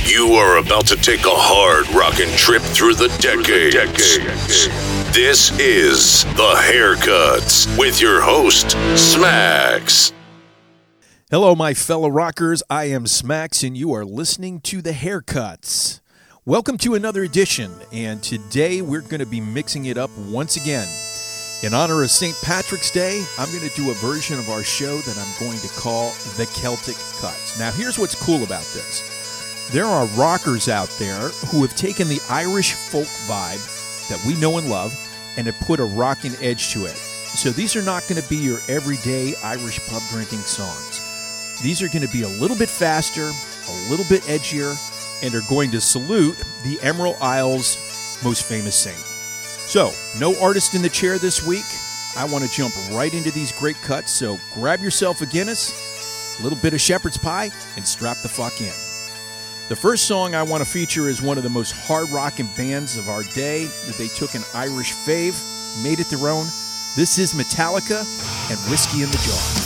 You are about to take a hard rockin' trip through the decades. This is The Haircuts with your host, Smax. Hello, my fellow rockers. I am Smax, and you are listening to The Haircuts. Welcome to another edition, and today we're going to be mixing it up once again. In honor of St. Patrick's Day, I'm going to do a version of our show that I'm going to call The Celtic Cuts. Now, here's what's cool about this. There are rockers out there who have taken the Irish folk vibe that we know and love and have put a rockin' edge to it. So these are not going to be your everyday Irish pub drinking songs. These are going to be a little bit faster, a little bit edgier, and are going to salute the Emerald Isle's most famous saint. So, no artist in the chair this week. I want to jump right into these great cuts, so grab yourself a Guinness, a little bit of shepherd's pie, and strap the fuck in. The first song I want to feature is one of the most hard-rocking bands of our day. They took an Irish fave, made it their own. This is Metallica and Whiskey in the Jar.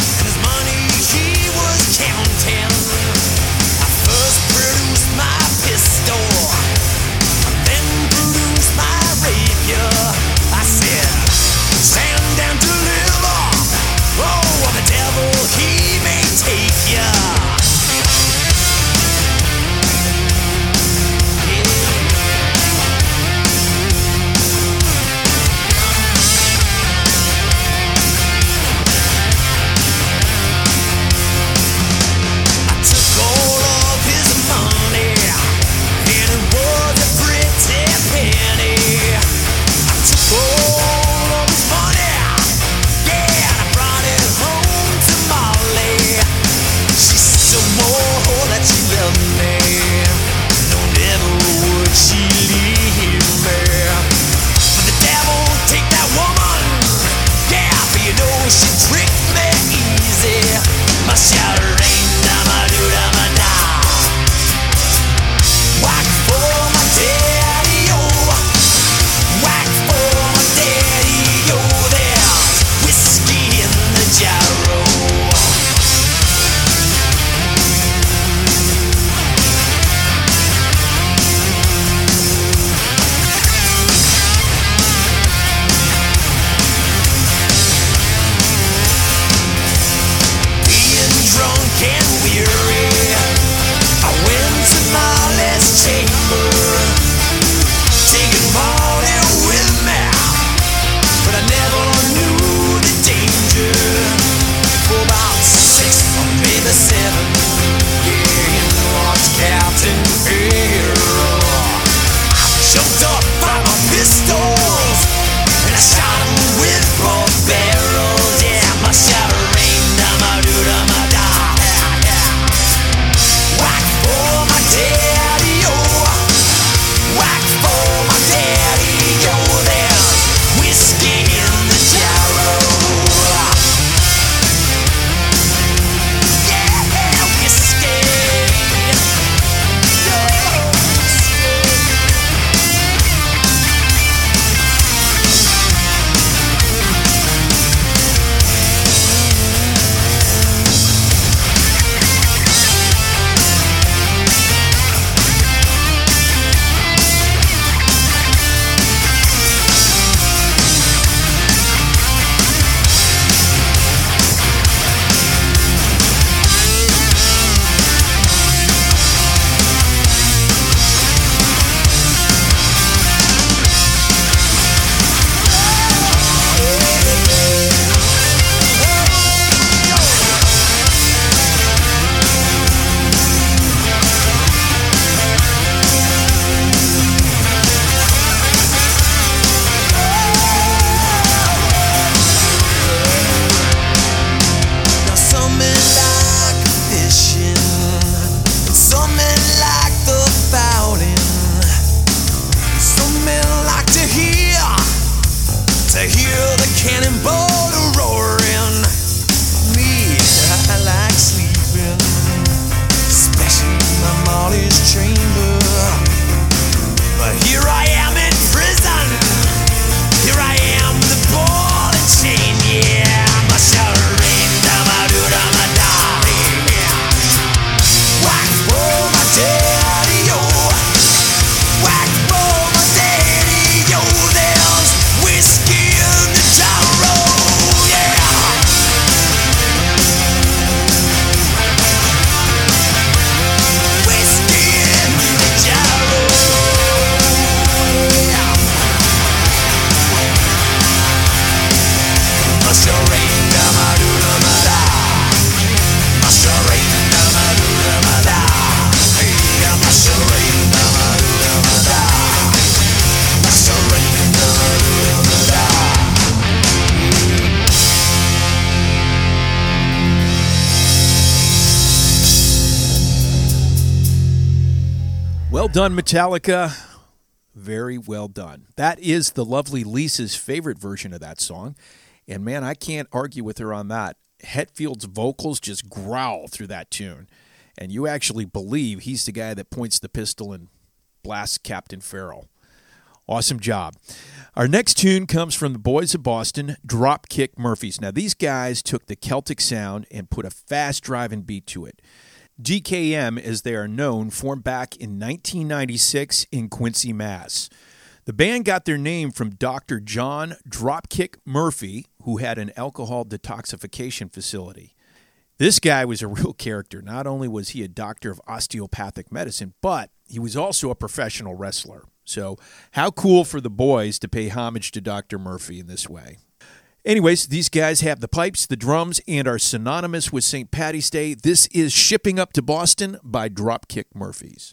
I first produced my pistol. Well done, Metallica. Very well done. That is the lovely Lisa's favorite version of that song. And man, I can't argue with her on that. Hetfield's vocals just growl through that tune. And you actually believe he's the guy that points the pistol and blasts Captain Farrell. Awesome job. Our next tune comes from the Boys of Boston, Dropkick Murphys. Now, these guys took the Celtic sound and put a fast driving beat to it. DKM, as they are known, formed back in 1996 in Quincy, Mass. The band got their name from Dr. John Dropkick Murphy, who had an alcohol detoxification facility. This guy was a real character. Not only was he a doctor of osteopathic medicine, but he was also a professional wrestler. So how cool for the boys to pay homage to Dr. Murphy in this way. Anyways, these guys have the pipes, the drums, and are synonymous with St. Paddy's Day. This is Shipping Up to Boston by Dropkick Murphys.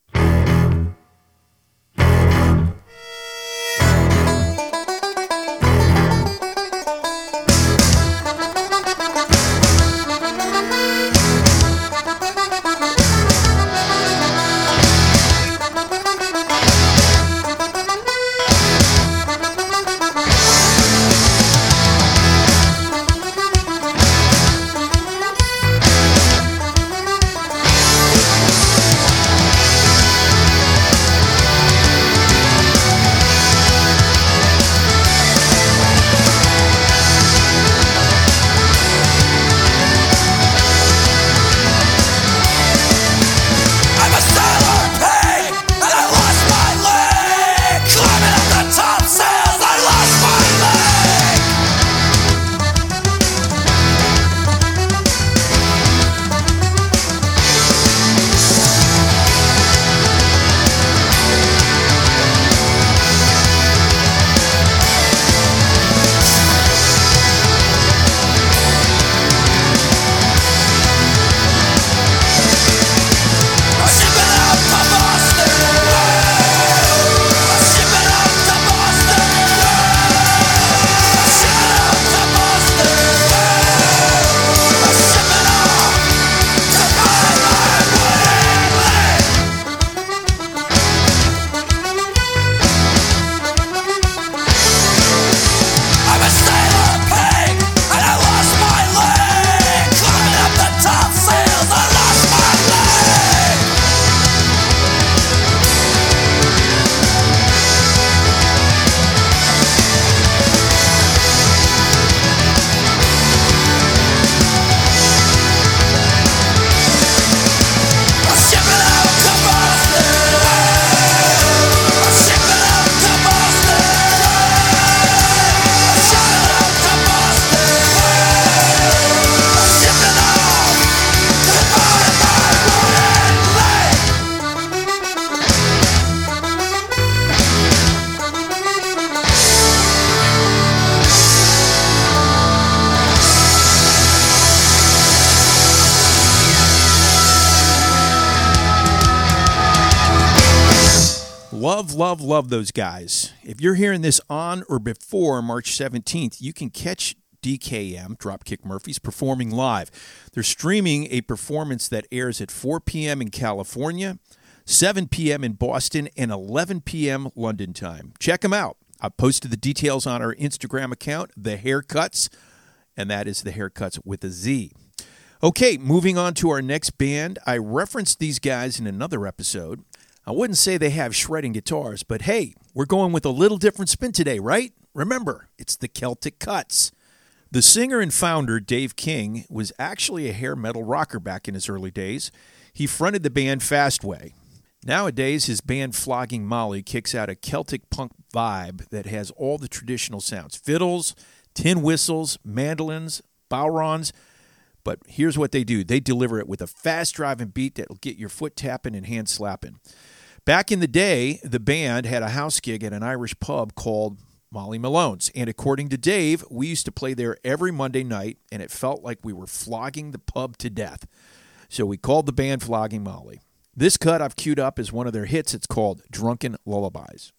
Love those guys. If you're hearing this on or before March 17th, you can catch DKM, Dropkick Murphys, performing live. They're streaming a performance that airs at 4 p.m. in California, 7 p.m. in Boston, and 11 p.m. London time. Check them out. I posted the details on our Instagram account, The Haircuts, and that is The Haircuts with a Z. Okay, moving on to our next band. I referenced these guys in another episode. I wouldn't say they have shredding guitars, but hey, we're going with a little different spin today, right? Remember, it's the Celtic Cuts. The singer and founder, Dave King, was actually a hair metal rocker back in his early days. He fronted the band Fastway. Nowadays, his band Flogging Molly kicks out a Celtic punk vibe that has all the traditional sounds. Fiddles, tin whistles, mandolins, bowrons. But here's what they do. They deliver it with a fast-driving beat that'll get your foot tapping and hand slapping. Back in the day, the band had a house gig at an Irish pub called Molly Malone's. And according to Dave, we used to play there every Monday night, and it felt like we were flogging the pub to death. So we called the band Flogging Molly. This cut I've queued up as one of their hits. It's called Drunken Lullabies.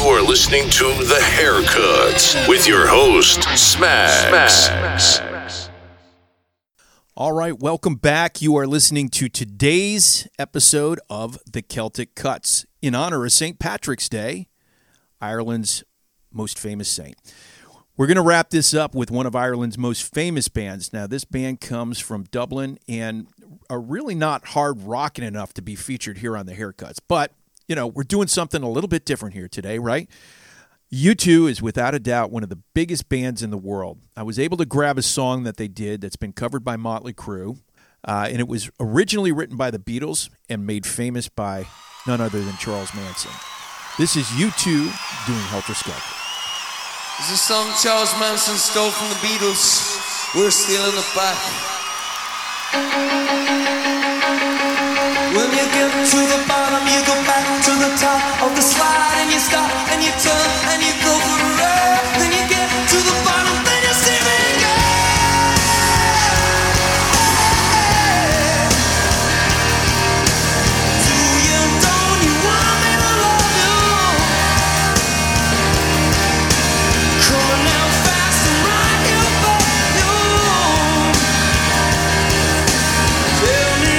are listening to The Haircuts with your host, Smags. All right, welcome back. You are listening to today's episode of The Celtic Cuts in honor of St. Patrick's Day, Ireland's most famous saint. We're going to wrap this up with one of Ireland's most famous bands. Now, this band comes from Dublin and are really not hard rocking enough to be featured here on The Haircuts. But, you know, we're doing something a little bit different here today, right? U2 is without a doubt one of the biggest bands in the world. I was able to grab a song that they did that's been covered by Motley Crue, and it was originally written by the Beatles and made famous by none other than Charles Manson. This is U2 doing Helter Skelter. This is a song Charles Manson stole from the Beatles. We're stealing it back. When you get to the bottom, you go back to the top of the slide, and you stop, and you turn, and you go for a ride. Then you get to the bottom, then you see me go. Do you, don't you want me to love you? Coming down fast and right here for you. Tell me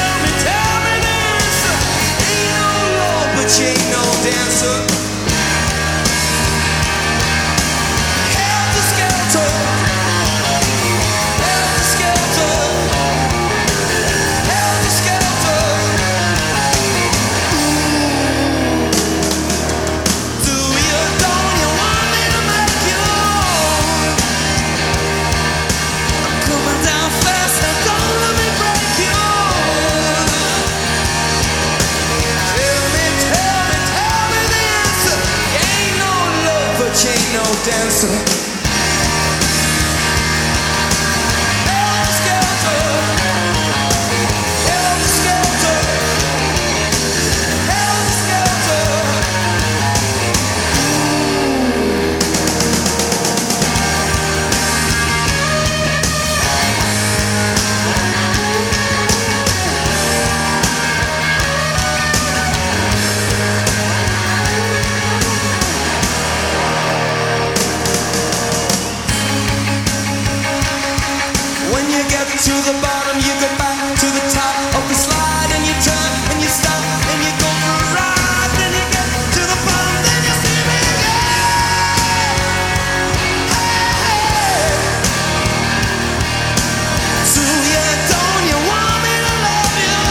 this. Ain't no love, but you ain't no dancer. Helter Skelter. Helter Skelter. Helter Skelter. Do you, don't you want me to make you? I'm coming down fast and don't let me break you. Tell me this. You ain't no love, but you ain't no dancer. Helter Skelter. Helter Skelter. Helter Skelter. When you get to the bottom, you go back to the top of the slide, and you turn, and you stop, and you go for a ride. Then you get to the bottom, then you see me again. Hey. Do you, don't you want me to love you?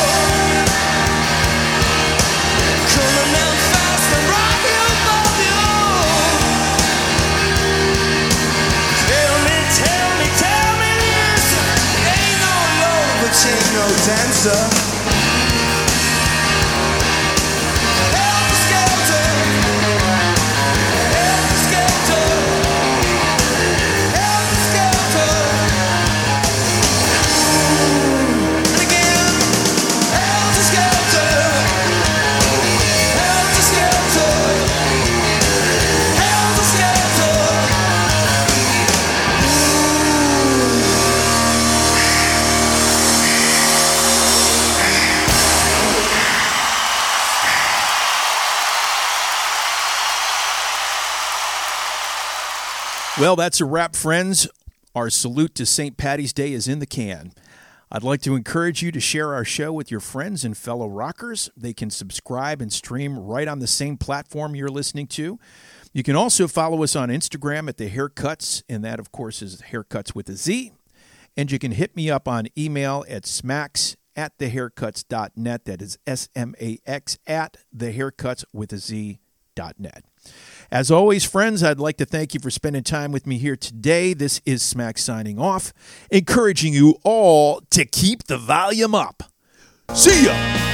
Coming down fast and right here above you. Tell me this. Ain't no love, but you ain't no dancer. Helter Skelter. Helter Skelter. Helter Skelter. And again. Helter Skelter. Helter Skelter. Helter Skelter. Well, that's a wrap, friends. Our salute to St. Paddy's Day is in the can. I'd like to encourage you to share our show with your friends and fellow rockers. They can subscribe and stream right on the same platform you're listening to. You can also follow us on Instagram at The Haircuts, and that, of course, is Haircuts with a Z. And you can hit me up on email at smacks@thehaircuts.net. That is SMAX at thehaircutswithaz.net. As always, friends, I'd like to thank you for spending time with me here today. This is Smack signing off, encouraging you all to keep the volume up. See ya!